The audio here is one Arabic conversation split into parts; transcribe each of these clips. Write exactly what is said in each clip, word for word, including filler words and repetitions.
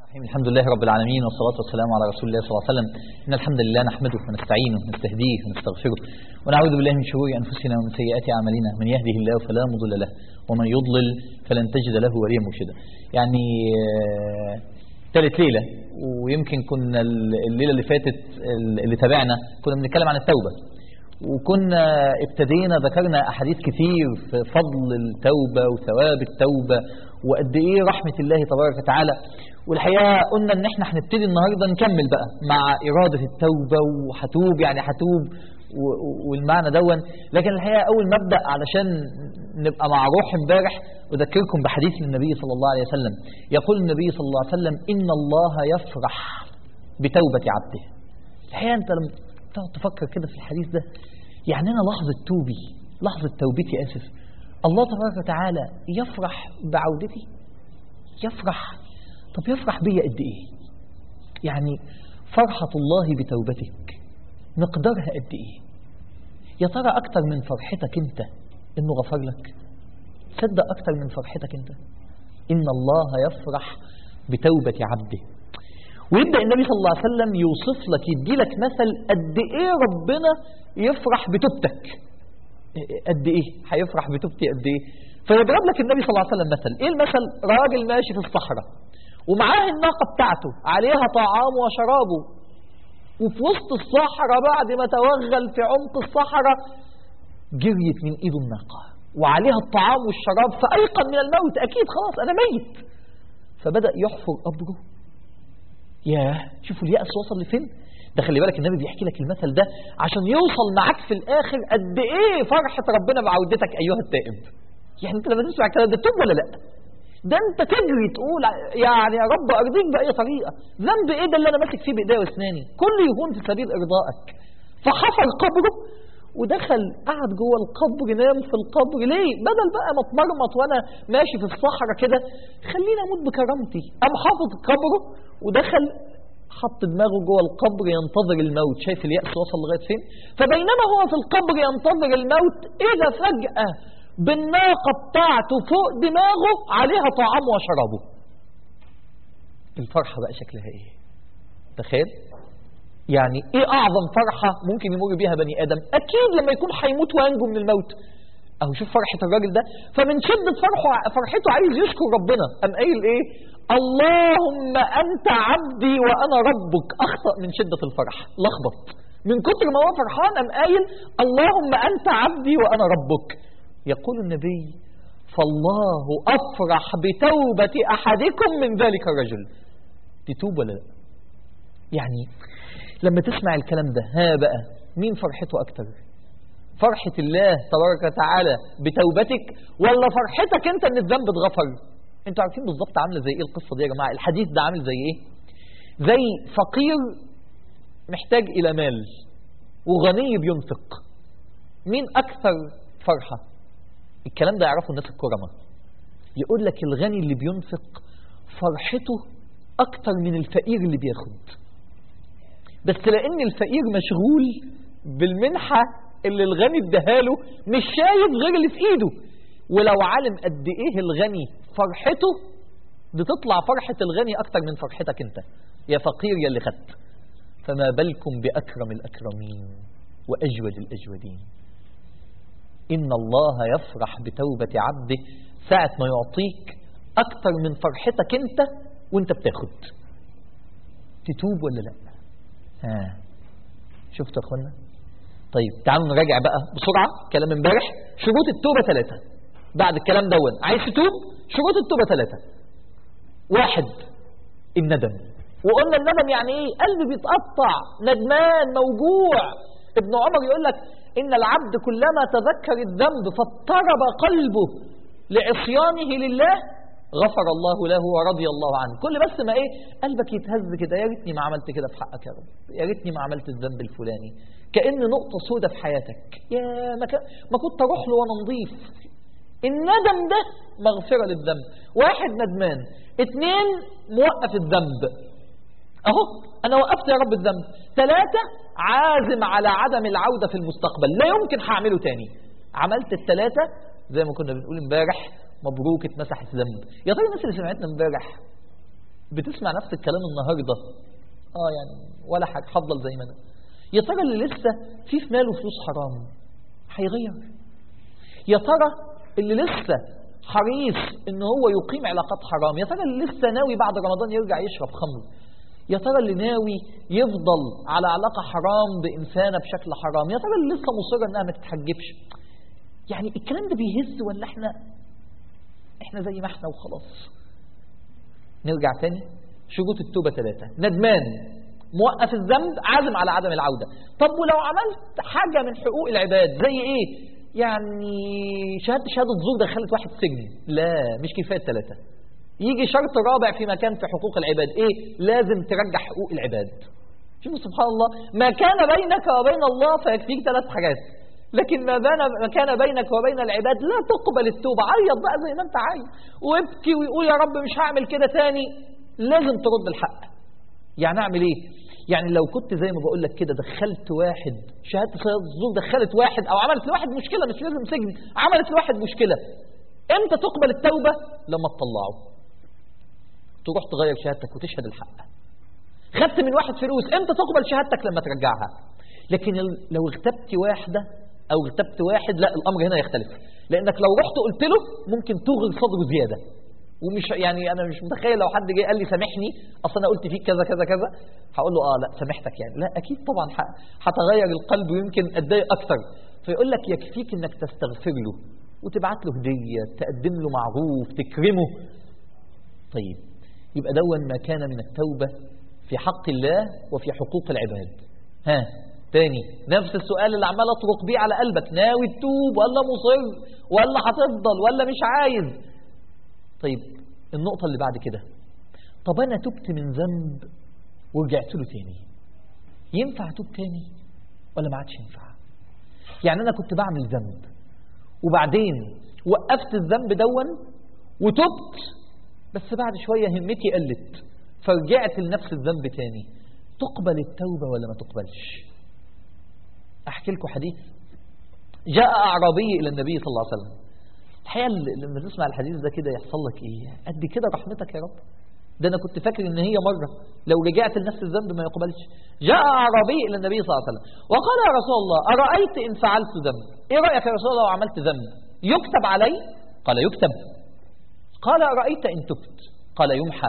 الرحيم. الحمد لله رب العالمين، والصلاة والسلام على رسول الله صلى الله عليه وسلم. إن الحمد لله نحمده ونستعينه ونستهديه ونستغفره ونعوذ بالله من شرور أنفسنا ومن سيئات أعمالنا، من يهده الله فلا مضل له ومن يضلل فلن تجد له وليا مرشدا. يعني ثالث ليلة، ويمكن كنا الليلة اللي فاتت اللي تابعنا كنا بنتكلم عن التوبة، وكنا ابتدينا ذكرنا أحاديث كثير في فضل التوبة وثواب التوبة وقد إيه رحمة الله تبارك وتعالى. والحقيقة قلنا إن إحنا هنبتدي النهاردة نكمل بقى مع إرادة التوبة، وهتوب يعني هتوب والمعنى دون. لكن الحقيقة أول ما أبدأ علشان نبقى مع روح امبارح أذكركم بحديث النبي صلى الله عليه وسلم. يقول النبي صلى الله عليه وسلم: إن الله يفرح بتوبة عبده. الحقيقة أنت لما تقعد تفكر كده في الحديث ده، يعني أنا لحظة توبي، لحظة توبتي آسف، الله تبارك وتعالى يفرح بعودتي، يفرح. طب يفرح بيا قد إيه؟ يعني فرحة الله بتوبتك مقدارها قد إيه؟ يا ترى أكتر من فرحتك أنت إنه غفر لك؟ صدق أكتر من فرحتك أنت؟ إن الله يفرح بتوبة عبده. ويبدأ النبي صلى الله عليه وسلم يوصف لك، يدي لك مثل قد إيه ربنا يفرح بتوبتك، قد إيه هيفرح بتوبتي قد إيه. فيضرب لك النبي صلى الله عليه وسلم مثل. إيه المثل؟ راجل ماشي في الصحراء ومعاه الناقة بتاعته عليها طعامه وشرابه، وفي وسط الصحراء بعد ما توغل في عمق الصحراء جريت من إيده الناقة وعليها الطعام والشراب، فأيقن من الموت، أكيد خلاص أنا ميت. فبدأ يحفر قبره. ياه، شوفوا اليأس وصل لفين. ده خلي بالك النبي بيحكي لك المثل ده عشان يوصل معاك في الآخر قد إيه فرحة ربنا بعودتك أيها التائب. يعني أنت لما تسمع الكلام ده تتوب ولا لأ؟ ده أنت تجري تقول يعني يا رب أرضيك بأي طريقة، ذنب إيه ده اللي أنا ماسك فيه بإيديا وأسناني، كل يهون في سبيل إرضائك. فحفر قبره ودخل قعد جوه القبر، نام في القبر. ليه؟ بدل بقى ما اتمرمط وانا ماشي في الصحراء كده، خليني اموت بكرامتي. قام حافظ قبره ودخل حط دماغه جوه القبر ينتظر الموت. شايف اليأس وصل لغايه فين؟ فبينما هو في القبر ينتظر الموت، اذا فجأة بالناقة بتاعته فوق دماغه عليها طعامه وشرابه. الفرحة بقى شكلها ايه؟ تخيل يعني ايه اعظم فرحة ممكن يمر بيها بني ادم؟ اكيد لما يكون هيموت وينجو من الموت. اهو شوف فرحة الراجل ده. فمن شدة فرحه فرحته عايز يشكر ربنا، قام قايل ايه؟ اللهم انت عبدي وانا ربك. اخطأ من شدة الفرح، لخبط من كتر ما هو فرحان، قام قايل اللهم انت عبدي وانا ربك. يقول النبي: فالله افرح بتوبة احدكم من ذلك الرجل. تتوب ولا لا؟ يعني لما تسمع الكلام ده، ها بقى مين فرحته أكتر؟ فرحة الله تبارك وتعالى بتوبتك، ولا فرحتك أنت أن الذنب اتغفر؟ أنتوا عارفين بالضبط عاملة زي إيه القصة دي يا جماعة؟ الحديث ده عامل زي إيه؟ زي فقير محتاج إلى مال وغني بينفق. مين أكثر فرحة؟ الكلام ده يعرفه الناس الكرمة. يقول لك الغني اللي بينفق فرحته أكتر من الفقير اللي بياخد، بس لأن الفقير مشغول بالمنحة اللي الغني اداهاله مش شايف غير اللي في ايده. ولو علم قد ايه الغني فرحته، بتطلع فرحة الغني اكتر من فرحتك انت يا فقير يا اللي خدت. فما بالكم بأكرم الأكرمين وأجود الأجودين. إن الله يفرح بتوبة عبده ساعة ما يعطيك اكتر من فرحتك انت وانت بتاخد. تتوب ولا لا؟ آه. شفتوا يا اخوانا؟ طيب تعالوا نراجع بقى بسرعة كلام امبارح. شروط التوبة ثلاثة. بعد الكلام دون عايز تتوب، شروط التوبة ثلاثة. واحد، الندم. وقلنا الندم يعني ايه؟ قلبي بيتقطع، ندمان، موجوع. ابن عمر يقول لك ان العبد كلما تذكر الذنب فاضطرب قلبه لعصيانه لله غفر الله له ورضي الله عنه. كل بس ما ايه قلبك يتهز كده، يا ريتني ما عملت كده في حقك يا رب، يا ريتني ما عملت الذنب الفلاني، كأن نقطة سودة في حياتك، يا ما, ك... ما كنت اروح له وانا نظيف. الندم ده مغفرة للذنب. واحد ندمان، اتنين موقف الذنب، اهو انا وقفت يا رب الذنب. ثلاثة عازم على عدم العودة في المستقبل، لا يمكن هعمله تاني. عملت الثلاثة زي ما كنا بنقول امبارح، مبروك اتمسح الذنب. يا ترى الناس اللي سمعتنا امبارح بتسمع نفس الكلام النهاردة، اه يعني ولا حاجة، هفضل زي ما انا. يا ترى اللي لسه في في ماله فلوس حرام هيغير؟ يا ترى اللي لسه حريص ان هو يقيم علاقات حرام، يا ترى اللي لسه ناوي بعد رمضان يرجع يشرب خمر، يا ترى اللي ناوي يفضل على علاقة حرام بإنسانة بشكل حرام، يا ترى اللي لسه مصرة انها ما تتحجبش. يعني الكلام ده بيهز ولا احنا احنا زي ما احنا وخلاص؟ نرجع تاني، شروط التوبة ثلاثة: ندمان، موقف الذنب، عازم على عدم العودة. طب ولو عملت حاجة من حقوق العباد زي ايه؟ يعني شهادة شهادة زور دخلت واحد سجن، لا مش كفاية ثلاثة. يجي شرط رابع في مكان في حقوق العباد، ايه؟ لازم ترجع حقوق العباد. شوفوا سبحان الله، ما كان بينك وبين الله فيكفيك ثلاث حاجات، لكن ما ما كان بينك وبين العباد لا تقبل التوبة. عيط بقى زي ما انت عايز وابكي ويقول يا رب مش هعمل كده تاني، لازم ترد الحق. يعني اعمل ايه؟ يعني لو كنت زي ما بقول لك كده دخلت واحد شهادة الزور، دخلت واحد او عملت لواحد مشكلة، مش لازم سجن، عملت لواحد مشكلة، امتى تقبل التوبة؟ لما تطلعه، تروح تغير شهادتك وتشهد الحق. خدت من واحد فلوس، امتى تقبل شهادتك؟ لما ترجعها. لكن لو اغتبت واحدة او اغتبت واحد، لا، الامر هنا يختلف، لانك لو رحت قلت له ممكن تغل صدره زيادة. ومش يعني انا مش متخيل لو حد جاي قال لي سامحني اصل انا قلت فيك كذا كذا كذا، هقول له اه لا سامحتك يعني، لا اكيد طبعا هتغير القلب ويمكن اتضايق اكتر. فيقول لك يكفيك انك تستغفر له وتبعت له هديه، تقدم له معروف، تكرمه. طيب يبقى دون ما كان من التوبه في حق الله وفي حقوق العباد. ها تاني نفس السؤال اللي عمال اطرق بيه على قلبك، ناوي تتوب ولا مصر ولا هتفضل ولا مش عايز؟ طيب النقطة اللي بعد كده، طب أنا تبت من ذنب ورجعت له تاني، ينفع أتوب تاني ولا ما عادش ينفع؟ يعني أنا كنت بعمل ذنب وبعدين وقفت الذنب دون وتبت، بس بعد شوية همتي قلت فرجعت لنفس الذنب تاني، تقبل التوبة ولا ما تقبلش؟ أحكي لكم حديث. جاء أعرابي إلى النبي صلى الله عليه وسلم. الحقيقة لما تسمع الحديث ده كده يحصل لك ايه؟ قد كده رحمتك يا رب، ده انا كنت فاكر ان هي مرة لو رجعت لنفس الذنب ما يقبلش. جاء أعرابي الى النبي صلى الله عليه وسلم وقال يا رسول الله أرأيت ان فعلت ذنب، ايه رأيك يا رسول الله لو عملت ذنب يكتب علي؟ قال يكتب. قال أرأيت ان تبت؟ قال يمحى.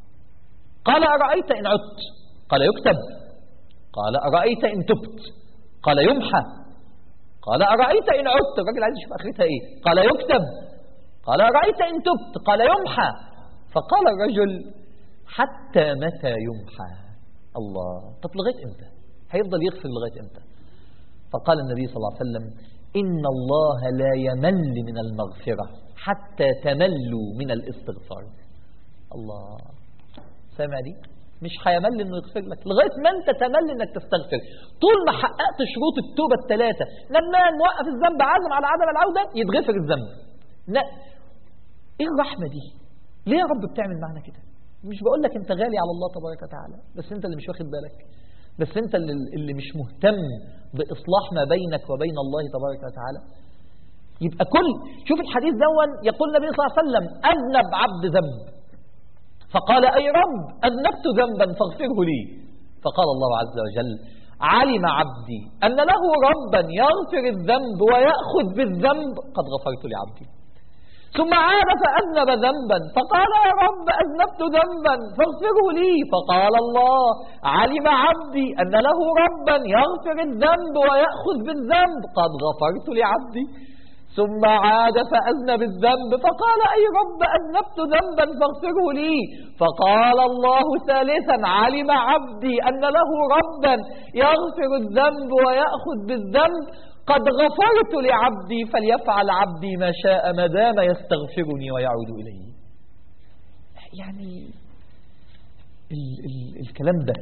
قال أرأيت ان عدت؟ قال يكتب. قال أرأيت ان تبت؟ قال يمحى. قال أرأيت إن عدت؟ الراجل عايز يشوف آخرتها إيه. قال يكتب. قال أرأيت إن تبت؟ قال يمحى. فقال الرجل حتى متى يمحى؟ الله، طب لغاية إمتى؟ هيفضل يغفر لغاية إمتى؟ فقال النبي صلى الله عليه وسلم إن الله لا يمل من المغفرة حتى تملوا من الاستغفار. الله، سامع دي؟ مش هيمل انه يغفر لك لغايه ما انت تمل انك تستغفر. طول ما حققت شروط التوبه الثلاثه، ندمان، موقف الذنب، عازم على عدم العوده، يتغفر الذنب. لا، ايه الرحمه دي؟ ليه يا رب بتعمل معنا كده؟ مش بقول لك انت غالي على الله تبارك وتعالى، بس انت اللي مش واخد بالك، بس انت اللي, اللي مش مهتم باصلاح ما بينك وبين الله تبارك وتعالى. يبقى كل شوف الحديث دون يقول النبي صلى الله عليه وسلم اذنب عبد ذنب فقال أي رب أذنبت ذنبا فاغفره لي، فقال الله عز وجل علم عبدي أن له ربا يغفر الذنب ويأخذ بالذنب قد غفرت لعبدي. ثم عاد فأذنب ذنبا فقال يا رب أذنبت ذنبا فاغفره لي، فقال الله علم عبدي أن له ربا يغفر الذنب ويأخذ بالذنب قد غفرت لعبدي. ثم عاد فأذنب الذنب فقال أي رب أذنبت ذنبا فاغفره لي، فقال الله ثالثا علم عبدي أن له ربا يغفر الذنب ويأخذ بالذنب قد غفرت لعبدي فليفعل عبدي ما شاء ما دام يستغفرني ويعود إلي. يعني ال ال الكلام ده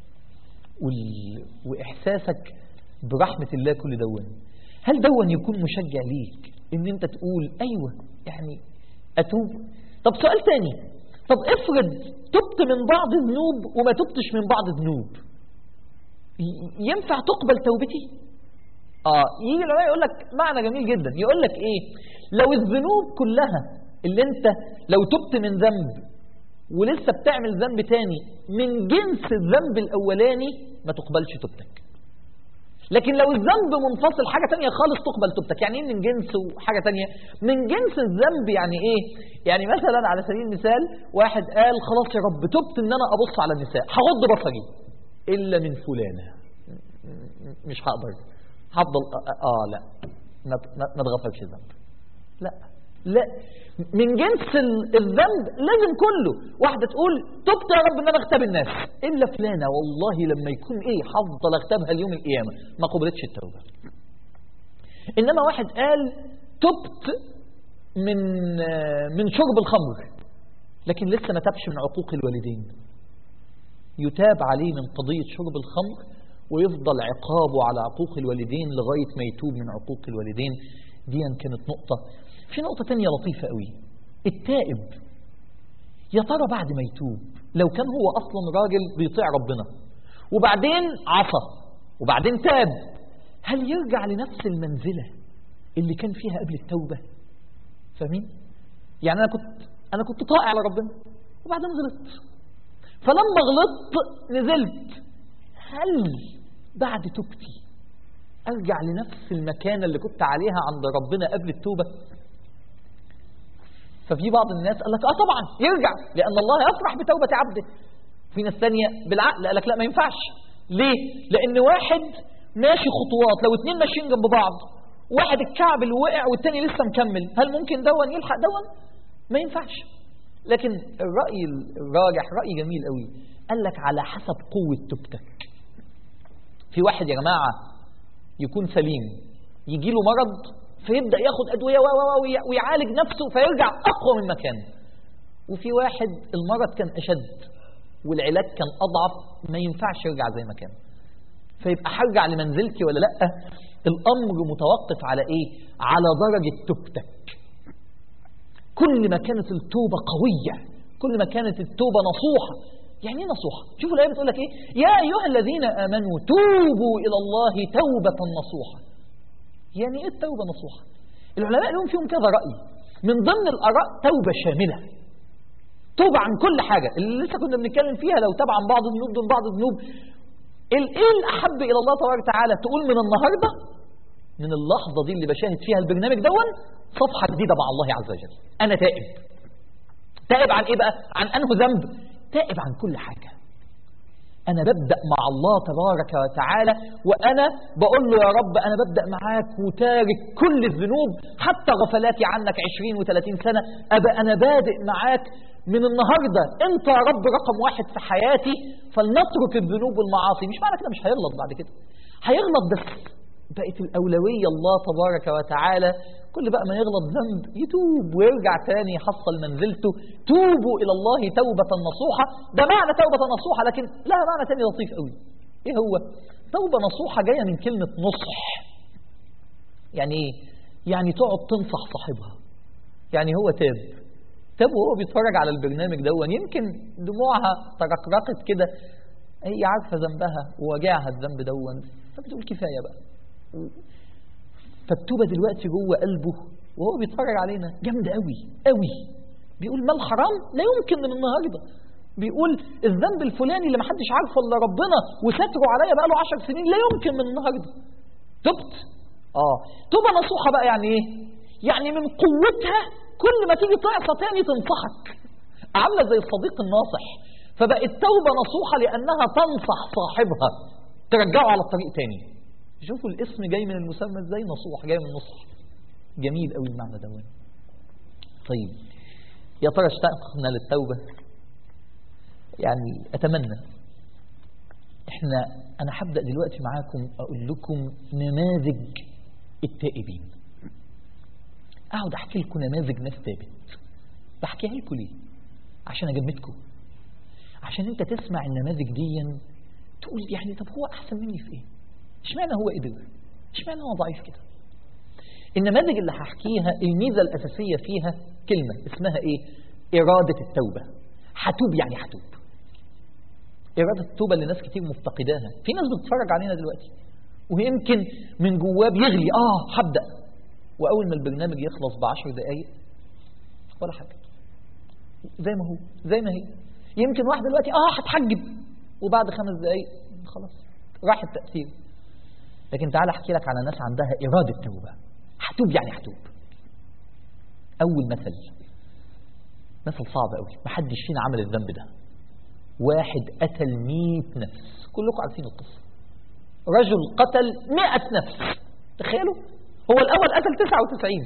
وإحساسك برحمة الله كل دون، هل دون يكون مشجع ليك ان انت تقول ايوه يعني اتوب؟ طب سؤال تاني، طب افرض تبت من بعض الذنوب وما تبتش من بعض الذنوب، ينفع تقبل توبتي؟ اه يجي العلماء يقول لك معنى جميل جدا، يقول لك ايه؟ لو الذنوب كلها اللي انت لو تبت من ذنب ولسه بتعمل ذنب تاني من جنس الذنب الأولاني ما تقبلش توبتك. لكن لو الذنب منفصل حاجة تانية خالص تقبل توبتك. يعني ايه من جنس وحاجة تانية؟ من جنس الذنب يعني ايه؟ يعني مثلا على سبيل المثال واحد قال خلاص يا رب تبت ان انا ابص على النساء، هغض بصري الا من فلانة، مش هقدر، هفضل اه لا ما تغفرش الذنب. لا لا، من جنس الذنب لازم كله. واحدة تقول تبت يا رب ان انا اغتاب الناس الا فلانة، والله لما يكون ايه هفضل اغتابها اليوم القيامة، ما قبلتش التوبة. انما واحد قال تبت من من شرب الخمر لكن لسه ما تابش من عقوق الوالدين، يتاب عليه من قضية شرب الخمر ويفضل عقابه على عقوق الوالدين لغاية ما يتوب من عقوق الوالدين. دي كانت نقطة. في نقطة تانية لطيفة قوي، التائب يا ترى بعد ما يتوب لو كان هو أصلا راجل بيطيع ربنا وبعدين عصى وبعدين تاب، هل يرجع لنفس المنزلة اللي كان فيها قبل التوبة؟ فاهمين؟ يعني أنا كنت أنا كنت طائع على ربنا وبعدين غلطت، فلما غلطت نزلت، هل بعد توبتي أرجع لنفس المكانة اللي كنت عليها عند ربنا قبل التوبة؟ ففي بعض الناس قال لك اه طبعا يرجع، لأن الله يفرح بتوبة عبده. في ناس ثانية بالعقل قال لك لا ما ينفعش. ليه؟ لأن واحد ماشي خطوات، لو اتنين ماشيين جنب بعض واحد الكعب اللي وقع والتاني لسه مكمل، هل ممكن دون يلحق دون؟ ما ينفعش. لكن الرأي الراجح رأي جميل قوي، قال لك على حسب قوة توبتك. في واحد يا جماعة يكون سليم يجي له مرض فيبدأ ياخد أدوية ويعالج نفسه فيرجع أقوى من مكانه، وفي واحد المرض كان أشد والعلاج كان أضعف ما ينفعش يرجع زي ما كان، فيبقى هرجع لمنزلتي ولا لأ؟ الأمر متوقف على إيه؟ على درجة توبتك. كل ما كانت التوبة قوية كل ما كانت التوبة نصوحة. يعني ايه نصوحة؟ شوفوا الآية بتقول لك إيه؟ يا أيها الذين آمنوا توبوا إلى الله توبة نصوحة. يعني إيه التوبة نصوحة؟ العلماء لهم فيهم كذا رأي. من ضمن الآراء توبة شاملة، توبة عن كل حاجة اللي لسه كنا بنتكلم فيها، لو تاب عن بعض الذنوب دون بعض الذنوب. إيه الأحب إلى الله تبارك وتعالى؟ تقول من النهاردة، من اللحظة دي اللي بشاهد فيها البرنامج دون، صفحة جديدة مع الله عز وجل. أنا تائب. تائب عن إيه بقى؟ عن أنه ذنب؟ تائب عن كل حاجة. أنا ببدأ مع الله تبارك وتعالى وأنا بقول له يا رب أنا ببدأ معاك وتارك كل الذنوب حتى غفلاتي عنك عشرين وثلاثين سنة، أبقى أنا بادئ معاك من النهاردة أنت يا رب رقم واحد في حياتي، فلنترك الذنوب والمعاصي. مش معنى كده مش هيغلط بعد كده، هيغلط بس بقت الأولوية الله تبارك وتعالى. كل بقى ما يغلط ذنب يتوب ويرجع تاني يحصل منزلته. توبوا إلى الله توبة نصوحة، ده معنى توبة نصوحة، لكن لها معنى تاني لطيف قوي. إيه هو؟ توبة نصوحة جاية من كلمة نصح. يعني إيه؟ يعني تقعد تنصح صاحبها. يعني هو تاب تاب وهو بيتفرج على البرنامج دون، يمكن دموعها ترقرقت كده، هي عارفة ذنبها ووجعها الذنب دون، فبتقول كفاية بقى. فالتوبة دلوقتي جوه قلبه وهو بيتفرج علينا جامدة قوي قوي. بيقول ما الحرام لا يمكن من النهاردة. بيقول الذنب الفلاني اللي محدش عارفه الا ربنا وستره عليا بقى له عشر سنين لا يمكن من النهاردة. تبت. اه توبة نصوحة بقى يعني ايه؟ يعني من قوتها كل ما تيجي تعصى تاني تنصحك، عاملة زي الصديق الناصح. فبقت توبة نصوحة لأنها تنصح صاحبها ترجعه على الطريق تاني. شوفوا الاسم جاي من المسمى ازاي، نصوح، جاي من نصح. جميل قوي المعنى ده. طيب يا ترى اشتقنا للتوبة؟ يعني اتمنى احنا انا هبدأ دلوقتي معاكم اقول لكم نماذج التائبين. اقعد احكي لكم نماذج ناس تابت. بحكيها لكم ليه؟ عشان اجمدكم، عشان انت تسمع النماذج دي تقول يعني طب هو احسن مني في ايه؟ اشمعنى هو قدر؟ اشمعنى هو ضعيف كده؟ النماذج اللي هحكيها الميزة الأساسية فيها كلمة اسمها ايه؟ إرادة التوبة. هتوب يعني هتوب. إرادة التوبة اللي ناس كتير مفتقداها. في ناس بتتفرج علينا دلوقتي ويمكن من جواه بيغلي اه هبدأ، وأول ما البرنامج يخلص بعشر دقايق ولا حاجة زي ما هو زي ما هي. يمكن واحد دلوقتي اه هتحجب وبعد خمس دقايق خلاص راح التأثير. لكن تعال احكي لك على ناس عندها إرادة توبة، هتوب يعني هتوب. أول مثل مثل صعب قوي، محدش فينا عمل الذنب ده. واحد قتل مئة نفس، كلكم عارفين القصة. رجل قتل مئة نفس، تخيلوا، هو الأول قتل تسعة وتسعين،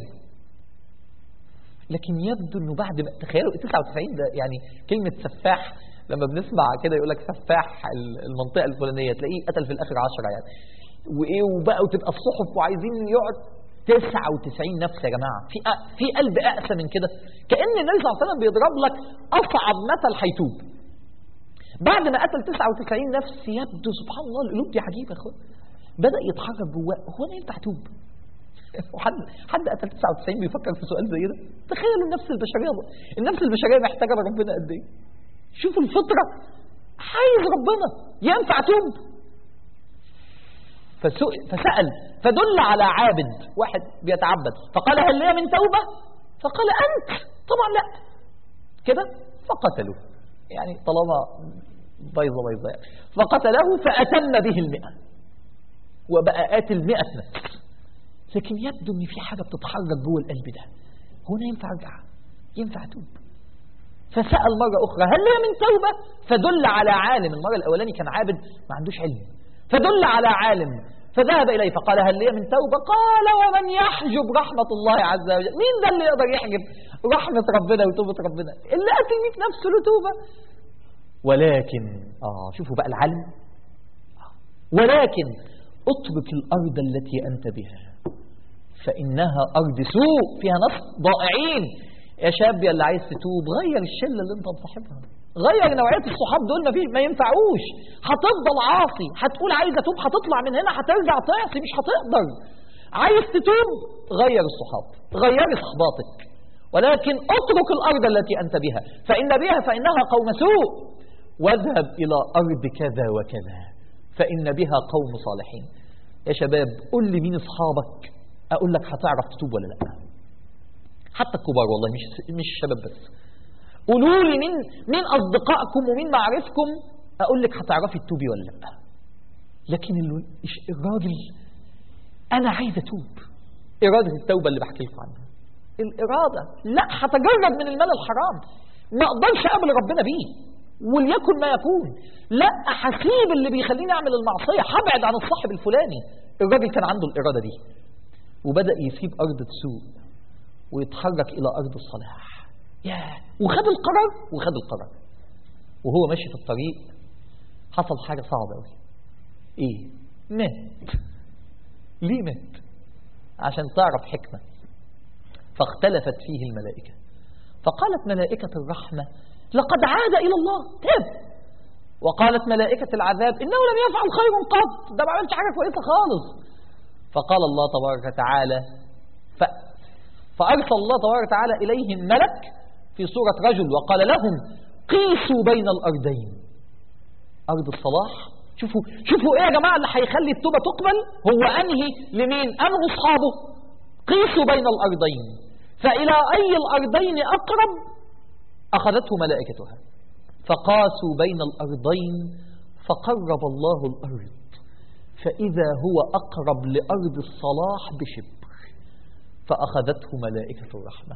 لكن يبدو أنه بعد ما تخيلوا تسعة وتسعين ده يعني كلمة سفاح لما بنسمع كده يقول لك سفاح المنطقة الفلانية، تلاقيه قتل في الآخر عشرة يعني وإيه وبقى وتبقى الصحف وعايزين يقعد تسعة وتسعين نفس. يا جماعة في في قلب أقسى من كده؟ كأن النبي صلى الله عليه وسلم بيضرب لك أصعب مثل هيتوب. بعد ما قتل تسعة وتسعين نفس يبدو سبحان الله القلوب دي عجيبة يا اخوان، بدأ يتحرك جواه، هو انا ينفع اتوب؟ وحد حد قتل تسعة وتسعين بيفكر في سؤال زي ده؟ تخيلوا النفس البشرية، النفس البشرية محتاجة لربنا قد ايه؟ شوفوا الفطرة، عايز ربنا، ينفع اتوب؟ فسأل فدل على عابد واحد بيتعبد، فقال هل لي من توبة؟ فقال أنت، طبعا لا كده، فقتلوه. يعني طالما بيضة بيضة يعني. فقتله فأتم به المئة وبقى قاتل مئة نفس. لكن يبدو ان في حاجة بتتحرك جوه القلب ده، هنا ينفع ارجع، ينفع اتوب. فسأل مرة أخرى هل لي من توبة؟ فدل على عالم، المرة الأولاني كان عابد ما عندوش علم، فدل على عالم فذهب إليه فقال هل لي من توبة؟ قال ومن يحجب رحمة الله عز وجل؟ مين ده اللي يقدر يحجب رحمة ربنا وتوبة ربنا؟ اللي قتل مئة نفس له توبة. ولكن آه شوفوا بقى العلم، ولكن اترك الأرض التي أنت بها فإنها أرض سوء فيها ناس ضائعين. يا شاب يا اللي عايز تتوب غير الشلة اللي انت مصاحبها، غير نوعية الصحاب دول، ما فيش ما ينفعوش، هتفضل عاصي، هتقول عايز اتوب هتطلع من هنا هترجع تعصي مش هتقدر. عايز تتوب غير الصحاب، غير صحباتك، ولكن اترك الأرض التي أنت بها فإن بها فإنها قوم سوء، واذهب إلى أرض كذا وكذا فإن بها قوم صالحين. يا شباب قل لي مين أصحابك أقول لك هتعرف تتوب ولا لا. حتى الكبار والله مش مش الشباب بس، قولوا لي مين مين أصدقائكم ومين معارفكم أقول لك هتعرفي تتوبي ولا لا. لكن الراجل أنا عايز أتوب، إرادة التوبة اللي بحكي لكم عنها، الإرادة لا هتجرد من المال الحرام، ما أقدرش أقابل ربنا بيه وليكن ما يكون، لا حسيب اللي بيخليني أعمل المعصية، هبعد عن الصاحب الفلاني. الراجل كان عنده الإرادة دي وبدأ يسيب أرض السوء ويتحرك إلى أرض الصلاح. ياه، وخد القرار وخد القرار وهو ماشي في الطريق حصل حاجة صعبة قوي. إيه؟ مات. ليه مات؟ عشان تعرف حكمة. فاختلفت فيه الملائكة فقالت ملائكة الرحمة لقد عاد إلى الله تاب، وقالت ملائكة العذاب إنه لم يفعل خير قط، ده ما عملش حاجة كويسة خالص. فقال الله تبارك وتعالى ف... فأرسل الله تبارك وتعالى إليهم ملك في صورة رجل وقال لهم قيسوا بين الأرضين، أرض الصلاح. شوفوا شوفوا إيه يا جماعة اللي هيخلي التوبة تقبل؟ هو أنهي لمين؟ أنهي أصحابه؟ قيسوا بين الأرضين فإلى أي الأرضين أقرب أخذته ملائكتها، فقاسوا بين الأرضين فقرب الله الأرض فإذا هو أقرب لأرض الصلاح بشبر فأخذته ملائكة الرحمة.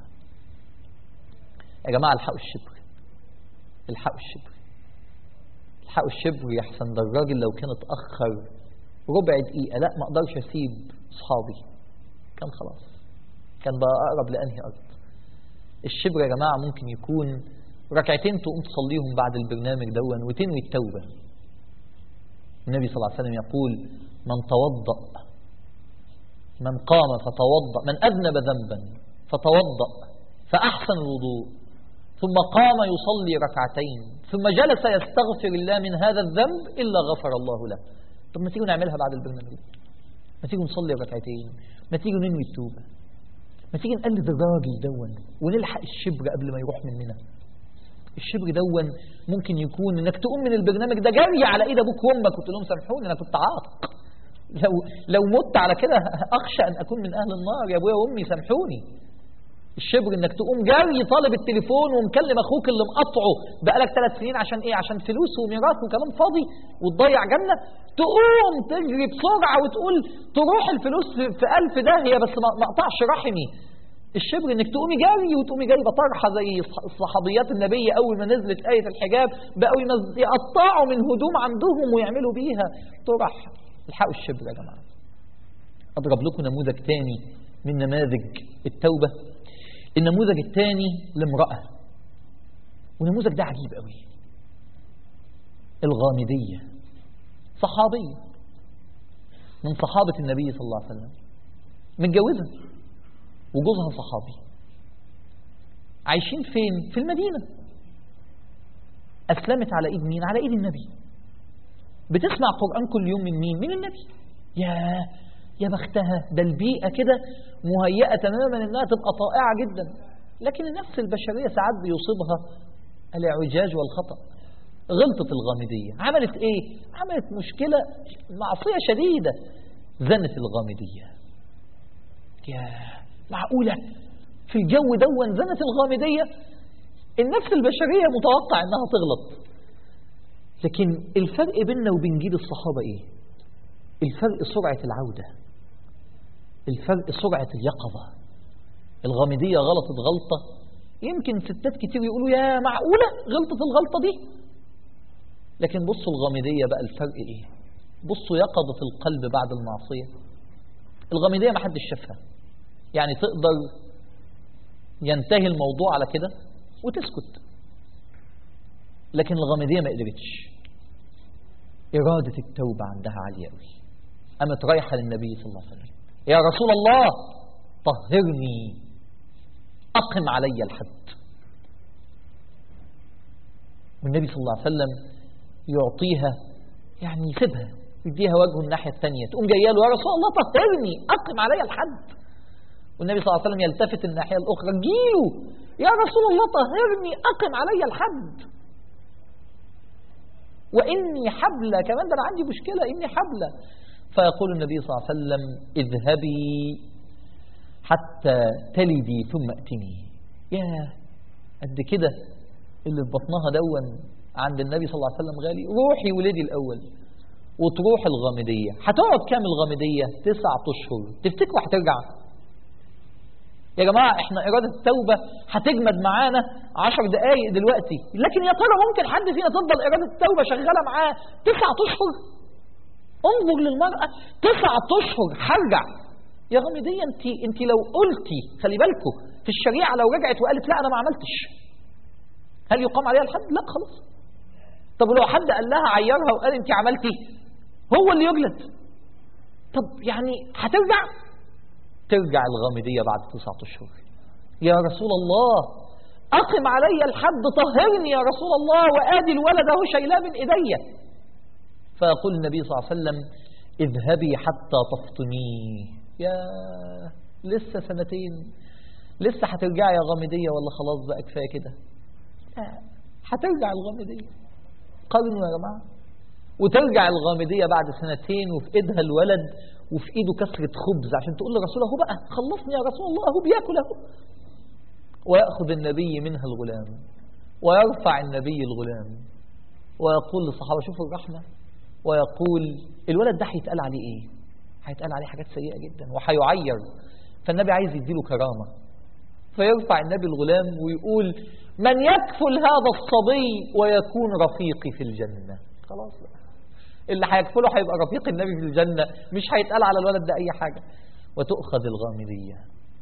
يا جماعة الحقوا الشبر، الحقوا الشبر، الحقوا الشبر. يحسن ده الراجل لو كان اتأخر ربع دقيقة لا ما أقدرش أسيب أصحابي، كان خلاص كان بقى أقرب لأنهي أرض. الشبر يا جماعة ممكن يكون ركعتين تقوم تصليهم بعد البرنامج دون وتنوي التوبة. النبي صلى الله عليه وسلم يقول من توضأ من قام فتوضأ من أذنب ذنبا فتوضأ فأحسن الوضوء ثم قام يصلي ركعتين ثم جلس يستغفر الله من هذا الذنب إلا غفر الله له. طب ما تيجوا نعملها بعد البرنامج، ما تيجوا نصلي ركعتين، ما تيجوا ننوي التوبة، ما تيجي نقلد الراجل دون ونلحق الشبر قبل ما يروح مننا. الشبر دون ممكن يكون انك تقوم من البرنامج ده جري على ايد ابوك وامك وتقول لهم سامحوني انا كنت عاق، لو لو مت على كده اخشى ان اكون من اهل النار، يا ابويا وامي سامحوني. الشبر انك تقوم جاري طالب التليفون ومكلم اخوك اللي مقطعه بقالك ثلاث سنين عشان ايه؟ عشان فلوس وميراث وكلام فاضي وتضيع جنة. تقوم تجري بسرعة وتقول تروح الفلوس في ألف داهية بس ما اقطعش رحمي. الشبر انك تقومي جاري وتقومي جايبه طرحه زي صحابيات النبي اول ما نزلت ايه الحجاب بقوا يقطعوا من هدوم عندهم ويعملوا بيها طرح. الحقوا الشبر يا جماعه. اضرب لكم نموذج تاني من نماذج التوبه. النموذج الثاني لامرأة، والنموذج ده عجيب قوي. الغامدية، صحابية من صحابة النبي صلى الله عليه وسلم، متجوزة وجوزها صحابي، عايشين فين؟ في المدينة. أسلمت على إيد مين؟ على إيد النبي. بتسمع قرآن كل يوم من مين؟ من النبي. يا يا بختها، ده البيئة كده مهيئة تماما انها تبقى طائعة جدا. لكن النفس البشرية ساعات بيصيبها الاعوجاج والخطأ. غلطت الغامدية، عملت ايه؟ عملت مشكلة، معصية شديدة، زنت الغامدية. يا معقولة في الجو دون زنت الغامدية؟ النفس البشرية متوقع انها تغلط. لكن الفرق بيننا وبين جيل الصحابة ايه؟ الفرق سرعة العودة، الفرق سرعة اليقظة. الغامدية غلطت غلطة يمكن ستات كتير يقولوا يا معقولة غلطت الغلطة دي. لكن بصوا الغامدية بقى الفرق ايه؟ بصوا يقظة القلب بعد المعصية. الغامدية ما حدش شافها، يعني تقدر ينتهي الموضوع على كده وتسكت. لكن الغامدية ما قدرتش، إرادة التوبة عندها عالية قوي. قامت رايحة للنبي صلى الله عليه وسلم، يا رسول الله طهرني، أقم علي الحد. والنبي صلى الله عليه وسلم يعطيها، يعني يسيبها، يديها وجهه الناحية الثانية، تقوم جايه له يا رسول الله طهرني، أقم علي الحد. والنبي صلى الله عليه وسلم يلتفت الناحية الأخرى، جيله يا رسول الله طهرني، أقم علي الحد. وإني حبلة كمان، ده أنا عندي مشكلة، إني حبلة. فيقول النبي صلى الله عليه وسلم اذهبي حتى تلدي ثم ائتني. يا قد كده اللي في بطنها دون عند النبي صلى الله عليه وسلم غالي. روحي ولدي الأول. وتروح الغامدية. هتقعد كام الغامدية؟ تسعة أشهر. تفتكروا هترجع؟ يا جماعة احنا إرادة التوبة هتجمد معانا عشر دقايق دلوقتي، لكن يا ترى ممكن حد فينا تفضل إرادة التوبة شغالة معاه تسعة أشهر؟ انظر للمرأة، تسعة أشهر هرجع. يا غامدية انت انت لو قلتي، خلي بالكم في الشريعة لو رجعت وقالت لا أنا ما عملتش، هل يقام عليها الحد؟ لا خلاص. طب لو حد قال لها عيرها وقال انت عملتي، هو اللي يجلد. طب يعني هترجع؟ ترجع الغامدية بعد تسعة أشهر. يا رسول الله أقم علي الحد، طهرني يا رسول الله، وآدي الولد اهو شايلاه من إيديا. فيقول النبي صلى الله عليه وسلم اذهبي حتى تفطميه. يا لسه سنتين، لسه هترجع يا غامدية ولا خلاص بقى كفاية كده؟ هترجع الغامدية. قارنوا يا جماعة. وترجع الغامدية بعد سنتين وفي ايدها الولد وفي ايده كسرة خبز عشان تقول لرسول اهو بقى خلصني يا رسول الله، اهو بياكل اهو. ويأخذ النبي منها الغلام ويرفع النبي الغلام ويقول للصحابة شوفوا الرحمة، ويقول الولد ده هيتقال عليه ايه؟ هيتقال عليه حاجات سيئة جدا وهيعير. فالنبي عايز يديله كرامة، فيرفع النبي الغلام ويقول من يكفل هذا الصبي ويكون رفيقي في الجنة. خلاص بقى اللي هيكفله هيبقى رفيق النبي في الجنة، مش هيتقال على الولد ده أي حاجة. وتؤخذ الغامدية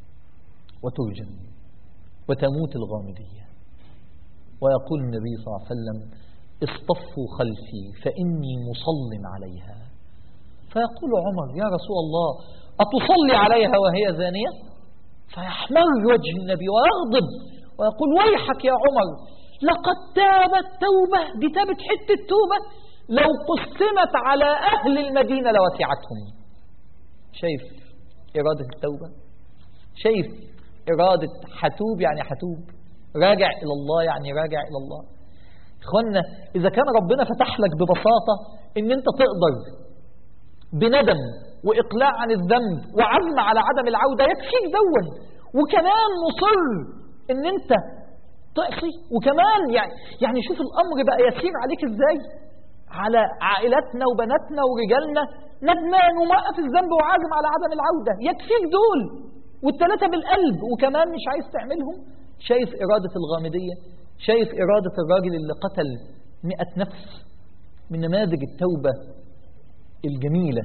وترجم وتموت الغامدية. ويقول النبي صلى الله عليه وسلم اصطفوا خلفي فإني مصل عليها. فيقول عمر يا رسول الله أتصلي عليها وهي زانية؟ فيحمر وجه النبي ويغضب ويقول ويحك يا عمر، لقد تابت توبة، دي تابت حتة توبة لو قسمت على أهل المدينة لوسعتهم. شايف إرادة التوبة؟ شايف إرادة حتوب يعني حتوب، راجع إلى الله يعني راجع إلى الله. إخوانا إذا كان ربنا فتح لك ببساطة إن أنت تقدر بندم وإقلاع عن الذنب وعزم على عدم العودة، يكفيك دون. وكمان مصر ان انت تعصي، وكمان يعني يعني شوف الامر بقى يسير عليك ازاي، على عائلاتنا وبناتنا ورجالنا، ندمان وموقف الذنب وعازم على عدم العودة. يكفيك دول والثلاثة بالقلب وكمان مش عايز تعملهم. شايف إرادة الغامدية، شايف إرادة الراجل اللي قتل مئة نفس. من نماذج التوبة الجميلة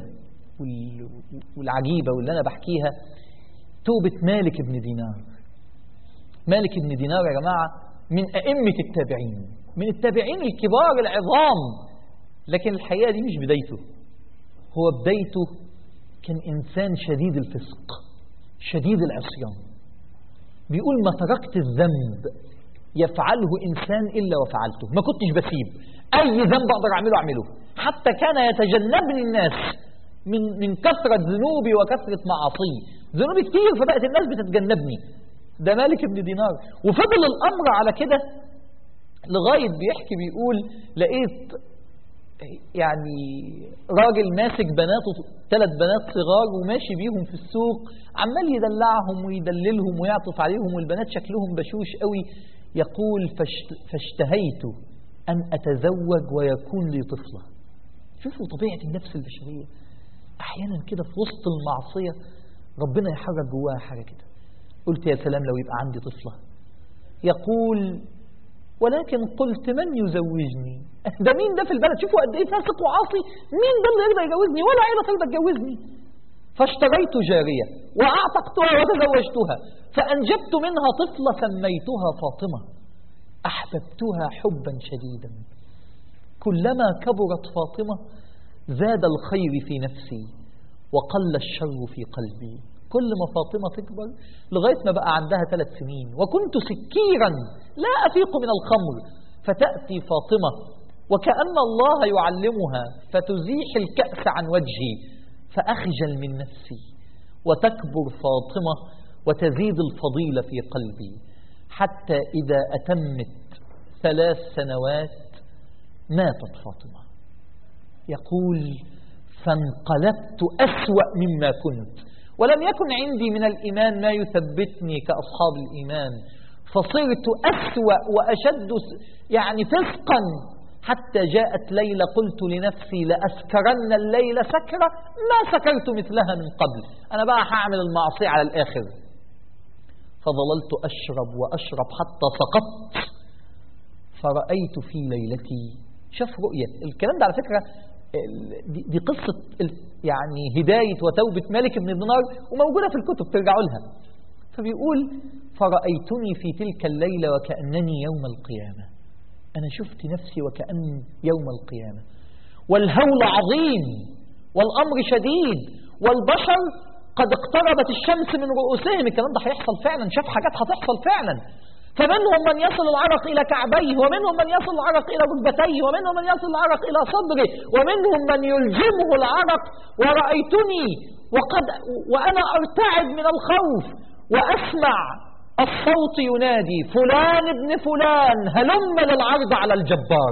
والعجيبة واللي أنا بحكيها توبة مالك بن دينار. مالك بن دينار يا جماعة من أئمة التابعين، من التابعين الكبار العظام، لكن الحقيقة دي مش بدايته. هو بدايته كان إنسان شديد الفسق شديد العصيان. بيقول ما تركت الذنب يفعله إنسان إلا وفعلته. ما كنتش بسيب أي ذنب أقدر أعمله أعمله، حتى كان يتجنبني الناس من من كثرة ذنوبي وكثرة معاصي. ذنوبي كتير فبقت الناس بتتجنبني. ده مالك بن دينار. وفضل الأمر على كده لغاية بيحكي بيقول لقيت يعني راجل ماسك بناته، ثلاث بنات صغار وماشي بيهم في السوق، عمال يدلعهم ويدللهم ويعطف عليهم، والبنات شكلهم بشوش قوي. يقول فاشتهيت أن أتزوج ويكون لي طفلة. شوفوا طبيعة النفس البشرية، أحيانا كده في وسط المعصية ربنا يحرك جواها حاجة كده. قلت يا سلام لو يبقى عندي طفلة. يقول ولكن قلت من يزوجني؟ ده مين ده في البلد؟ شوفوا قد ايه فاسق وعاصي، مين ده اللي يقدر يجوزني؟ ولا عيلة تقدر تجوزني. فاشتريت جارية وأعتقتها وتزوجتها، فأنجبت منها طفلة سميتها فاطمة، أحببتها حبا شديدا. كلما كبرت فاطمة زاد الخير في نفسي وقل الشر في قلبي. كل ما فاطمة تكبر لغاية ما بقى عندها ثلاث سنين وكنت سكيرا لا أفيق من الخمر، فتأتي فاطمة وكأن الله يعلمها فتزيح الكأس عن وجهي فأخجل من نفسي، وتكبر فاطمة وتزيد الفضيلة في قلبي، حتى إذا أتمت ثلاث سنوات ماتت فاطمة. يقول فانقلبت أسوأ مما كنت، ولم يكن عندي من الإيمان ما يثبتني كأصحاب الإيمان، فصرت أسوأ وأشد يعني فسقا، حتى جاءت ليلة قلت لنفسي لأسكرن الليلة سكرة ما سكرت مثلها من قبل. أنا بقى هعمل المعصية على الآخر. فظللت أشرب وأشرب حتى سقطت، فرأيت في ليلتي، شاف رؤية. الكلام ده على فكرة دي, دي قصة يعني هداية وتوبة مالك بن دينار وموجودة في الكتب ترجعوا لها. فبيقول فرأيتني في تلك الليلة وكأنني يوم القيامة. أنا شفت نفسي وكأن يوم القيامة، والهول عظيم والأمر شديد والبشر قد اقتربت الشمس من رؤوسهم. الكلام ده هيحصل فعلا، شاف حاجات هتحصل فعلا. فمنهم من يصل العرق إلى كعبيه، ومنهم من يصل العرق إلى ركبتيه، ومنهم من يصل العرق إلى صدره، ومنهم من يلجمه العرق. ورأيتني وقد وأنا أرتعد من الخوف وأسمع الصوت ينادي فلان ابن فلان هلم للعرض على الجبار.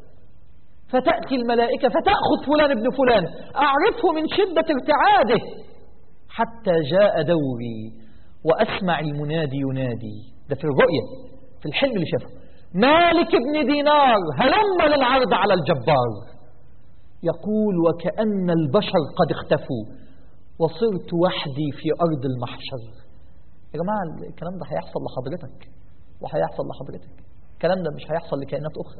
فتأتي الملائكة فتأخذ فلان ابن فلان، أعرفه من شدة ارتعاده، حتى جاء دوري وأسمع المنادي ينادي. ده في الرؤية، في الحلم اللي شافه، مالك بن دينار هلم للعرض على الجبار. يقول وكأن البشر قد اختفوا وصرت وحدي في أرض المحشر. يا جماعة الكلام ده هيحصل لحضرتك وهيحصل لحضرتك، الكلام ده مش هيحصل لكائنات أخرى.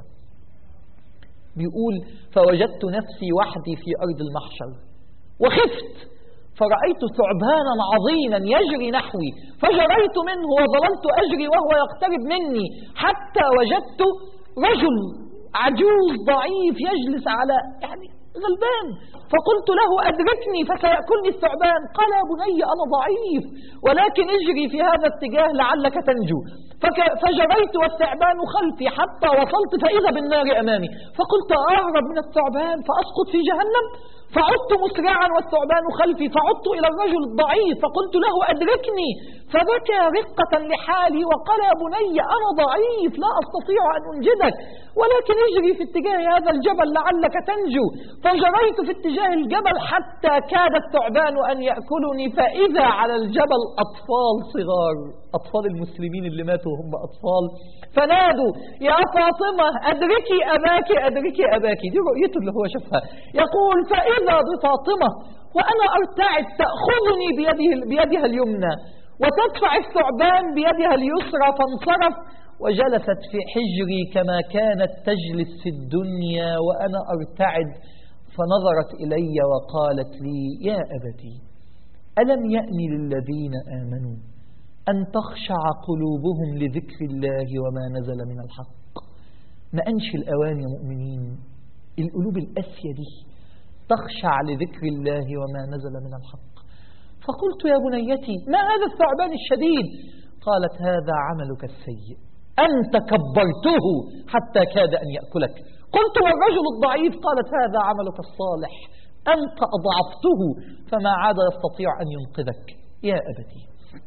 بيقول فوجدت نفسي وحدي في أرض المحشر وخفت، فرأيت ثعبانا عظيما يجري نحوي فجريت منه وظللت أجري وهو يقترب مني، حتى وجدت رجل عجوز ضعيف يجلس على يعني غلبان، فقلت له أدركني فسيأكلني الثعبان. قال يا بني أنا ضعيف ولكن اجري في هذا الاتجاه لعلك تنجو. فجريت والثعبان خلفي حتى وصلت فإذا بالنار أمامي، فقلت أهرب من الثعبان فأسقط في جهنم. فعدت مسرعا والثعبان خلفي، فعدت إلى الرجل الضعيف فقلت له أدركني، فبكى رقة لحالي وقال يا بني أنا ضعيف لا أستطيع أن أنجدك، ولكن اجري في اتجاه هذا الجبل لعلك تنجو. فجريت في اتجاه الجبل حتى كاد الثعبان أن يأكلني، فإذا على الجبل أطفال صغار، أطفال المسلمين اللي ماتوا هم أطفال، فنادوا يا فاطمة أدركي أباك أدركي أباك. دي رؤيته اللي هو شافها. يقول فإذا بفاطمة وأنا أرتعد تأخذني بيده بيدها اليمنى وتدفع الثعبان بيدها اليسرى، فانصرف وجلست في حجري كما كانت تجلس في الدنيا وأنا أرتعد، فنظرت إلي وقالت لي يا أبتي ألم يأن للذين آمنوا أن تخشع قلوبهم لذكر الله وما نزل من الحق؟ ما أنش الأوان يا مؤمنين القلوب الأسية دي تخشع لذكر الله وما نزل من الحق. فقلت يا بنيتي ما هذا الثعبان الشديد؟ قالت هذا عملك السيء، أنت كبرته حتى كاد أن يأكلك. قلت والرجل الضعيف؟ قالت هذا عملك الصالح، أنت أضعفته فما عاد يستطيع أن ينقذك. يا أبتي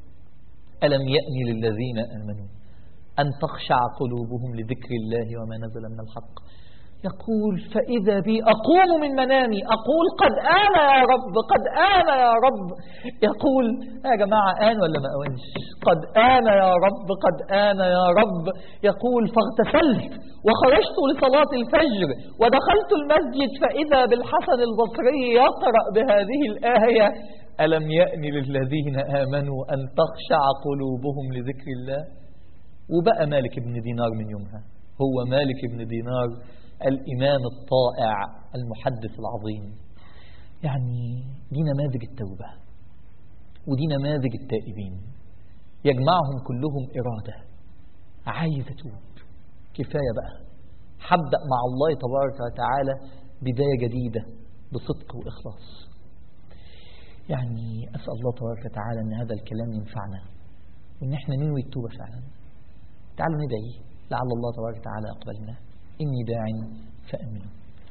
ألم يأن للذين آمنوا أن تخشع قلوبهم لذكر الله وما نزل من الحق. يقول فإذا بي أقوم من منامي أقول قد آن يا رب قد آن يا رب. يقول يا جماعة آن ولا ما أوانش؟ قد آن يا رب قد آن يا رب. يقول فاغتسلت وخرجت لصلاة الفجر ودخلت المسجد فإذا بالحسن البصري يقرأ بهذه الآية ألم يأن للذين آمنوا أن تخشع قلوبهم لذكر الله. وبقى مالك بن دينار من يومها هو مالك بن دينار الإمام الطائع المحدث العظيم. يعني دي نماذج التوبة ودي نماذج التائبين، يجمعهم كلهم إرادة عايزة توب. كفاية بقى، حبدأ مع الله تبارك وتعالى بداية جديدة بصدق وإخلاص. يعني أسأل الله تبارك وتعالى أن هذا الكلام ينفعنا وأن احنا ننوي التوبة فعلا. تعالوا ندعي لعل الله تبارك وتعالى يقبلنا. إني داع فأمنوا.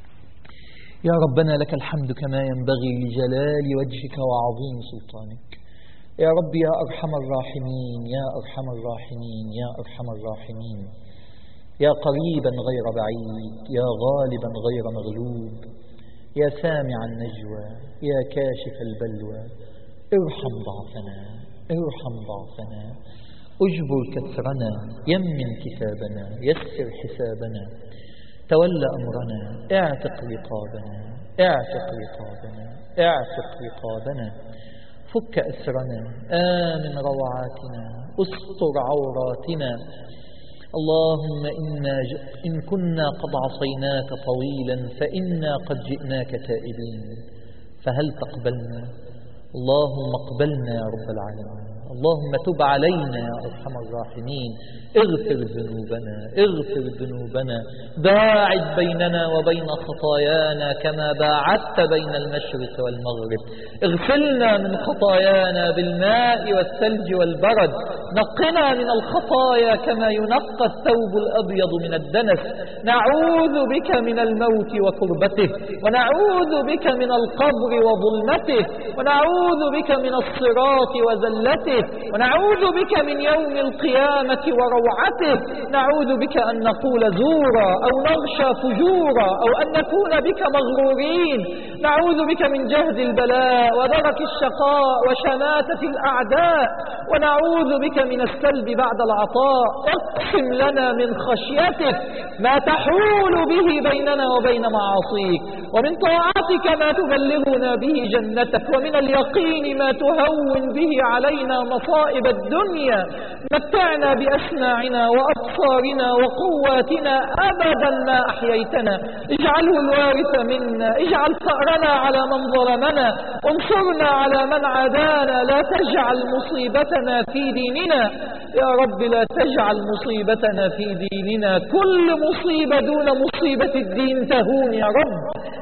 يا ربنا لك الحمد كما ينبغي لجلال وجهك وعظيم سلطانك. يا رب يا أرحم الراحمين يا أرحم الراحمين يا أرحم الراحمين، يا قريبا غير بعيد يا غالبا غير مغلوب، يا سامع النجوى يا كاشف البلوى، ارحم ضعفنا ارحم ضعفنا، اجبر كسرنا، يمن كتابنا، يسر حسابنا، تولى أمرنا، اعتق رقابنا اعتق رقابنا اعتق رقابنا، فك أسرنا، آمن روعاتنا، استر عوراتنا. اللهم إنا ج... إن كنا قد عصيناك طويلا فإنا قد جئناك تائبين فهل تقبلنا؟ اللهم اقبلنا يا رب العالمين. اللهم تب علينا يا أرحم الراحمين، اغفر ذنوبنا اغفر ذنوبنا، باعد بيننا وبين خطايانا كما باعدت بين المشرق والمغرب، اغسلنا من خطايانا بالماء والثلج والبرد، نقنا من الخطايا كما ينقى الثوب الأبيض من الدنس، نعوذ بك من الموت وكربته، ونعوذ بك من القبر وظلمته، ونعوذ بك من الصراط وزلته، ونعوذ بك من يوم القيامة وروعته، نعوذ بك أن نقول زورا أو نغشى فجورا أو أن نكون بك مغرورين، نعوذ بك من جهد البلاء ودرك الشقاء وشماتة الأعداء، ونعوذ بك من السلب بعد العطاء. اقسم لنا من خشيتك ما تحول به بيننا وبين معاصيك، ومن طاعتك ما تبلغنا به جنتك، ومن اليقين ما تهون به علينا مصائب الدنيا. متعنا بأسماعنا وأبصارنا وقواتنا أبدا ما أحييتنا، اجعله الوارث منا، اجعل ثأرنا على من ظلمنا، وانصرنا على من عادانا، لا تجعل مصيبتنا في ديننا يا رب، لا تجعل مصيبتنا في ديننا، كل مصيبة دون مصيبة الدين تهون يا رب،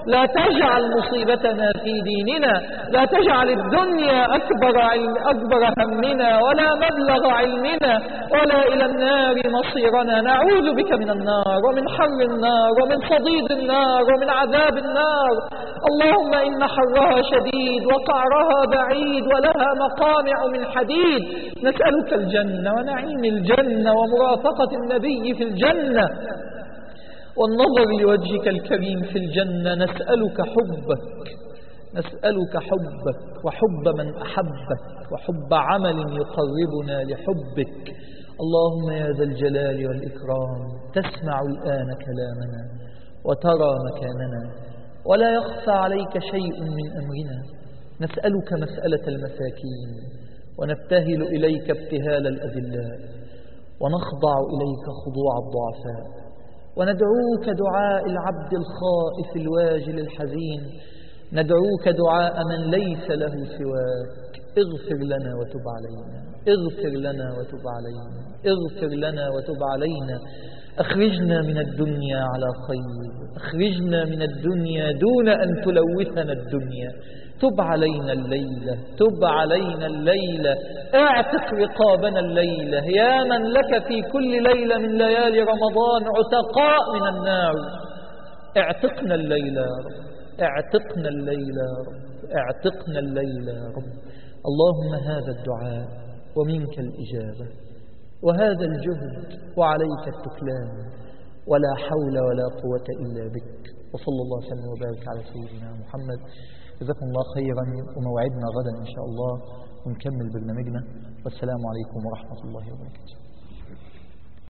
لا تجعل مصيبتنا في ديننا، لا تجعل الدنيا أكبر, علم أكبر همنا ولا مبلغ علمنا ولا إلى النار مصيرنا. نعوذ بك من النار ومن حر النار ومن صديد النار ومن عذاب النار. اللهم إن حرها شديد وقعرها بعيد ولها مقامع من حديد. نسألك الجنة ونعيم الجنة ومرافقة النبي في الجنة والنظر لوجهك الكريم في الجنة. نسألك حبك، نسألك حبك وحب من أحبك وحب عمل يقربنا لحبك. اللهم يا ذا الجلال والإكرام تسمع الآن كلامنا وترى مكاننا ولا يخفى عليك شيء من أمرنا. نسألك مسألة المساكين ونبتهل إليك ابتهال الأذلاء ونخضع إليك خضوع الضعفاء وندعوك دعاء العبد الخائف الواجل الحزين. ندعوك دعاء من ليس له سواك. اغفر لنا وتب علينا، اغفر لنا وتب علينا، اغفر لنا وتب علينا. أخرجنا من الدنيا على خير، أخرجنا من الدنيا دون أن تلوثنا الدنيا. تب علينا الليلة، تب علينا الليلة، اعتق رقابنا الليلة يا من لك في كل ليلة من ليالي رمضان عتقاء من النار. اعتقنا الليلة يا رب، اعتقنا الليلة يا رب، اعتقنا الليلة يا رب. اللهم هذا الدعاء ومنك الإجابة وهذا الجهد وعليك التكلان ولا حول ولا قوة إلا بك. وصلى الله وسلم وبارك على سيدنا محمد. جزاكم الله خيرا وموعدنا غدا إن شاء الله ونكمل برنامجنا. والسلام عليكم ورحمة الله وبركاته.